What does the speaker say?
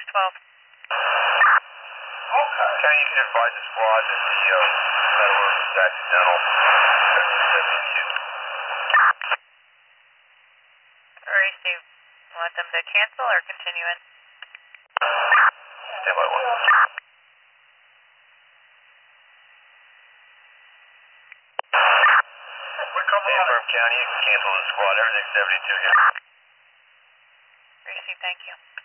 12. Okay. County, you can advise the squad that the that order was accidental. Alright, Steve. You want them to cancel or continue in? Stand by one. Affirm County, you can cancel the squad. Everything's 72 here. Receive, thank you.